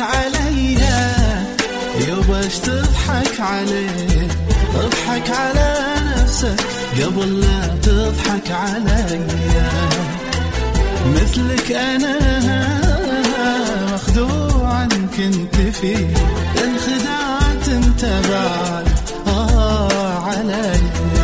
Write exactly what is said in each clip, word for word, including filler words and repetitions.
عليا يباش تضحك عليه. اضحك على نفسك قبل لا تضحك عليا. مثلك أنا مخدوعا كنت فيه، انخدعت انت بعد آه عليا.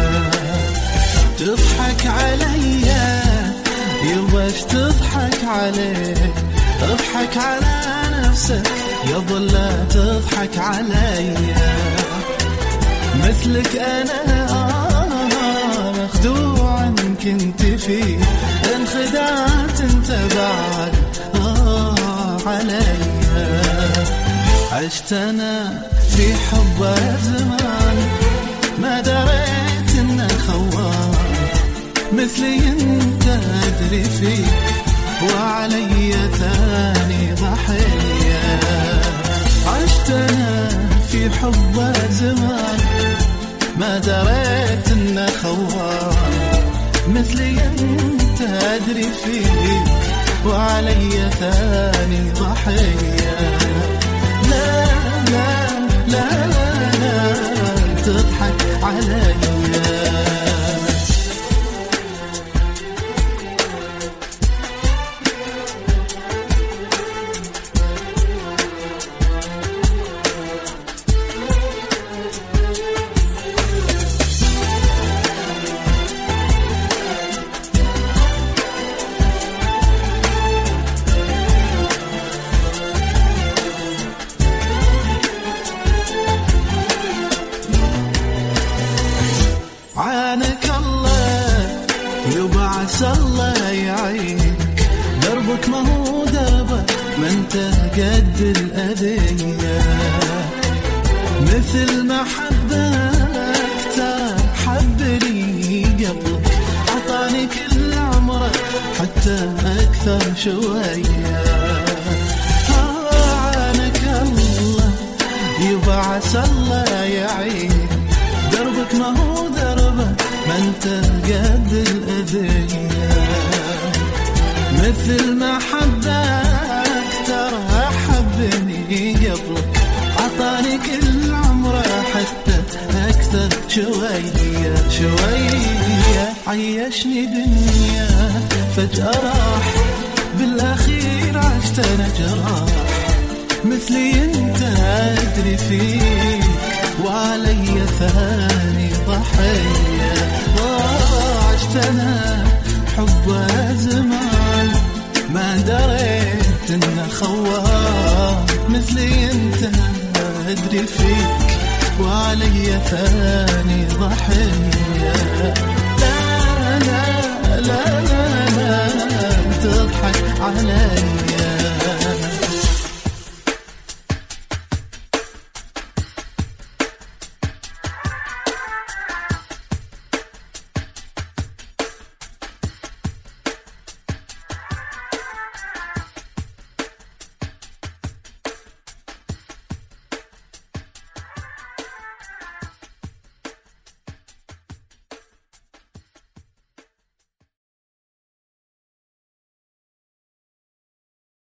تضحك عليا يباش تضحك عليه. اضحك على نفسك قبل لا تضحك عليا. مثلك أنا آه مخدوعا كنت فيه، انخدعت انت بعد آه عليا. عشت أنا في حب زمان ما دريت إنه خوان. مثلي انت أدري فيك وعلي ثاني ضحية. عشت أنا في حب زمان ما دريت إنه خوان. مثلي انت أدري فيك وعلي ثاني ضحية. لا لا لا لا, لا تضحك عليا. عانك الله يبا عسى الله يعينك. دربك ما هو دربك ما انت قد الأذية. مثل ما حبك ترى حبني قبلك. عطاني كل عمره حتى أكثر شوية. عانك الله يبا عسى الله يعينك. دربك ما هو دربك ما انت قد الأذية. مثل ما حبك ترى حبني قبلك. عطاني كل عمره حتى أكثر شوية شوية. عيشني دنيا فجأة راح، بالأخير عشت أنا جراح. مثلي انت أدري فيك وعلي ثاني ضحية. عشت أنا حب زمان ما دريت إنه خوان. مثلي انت أدري فيك وعلي ثاني ضحية. لا لا لا لا, لا تضحك علي.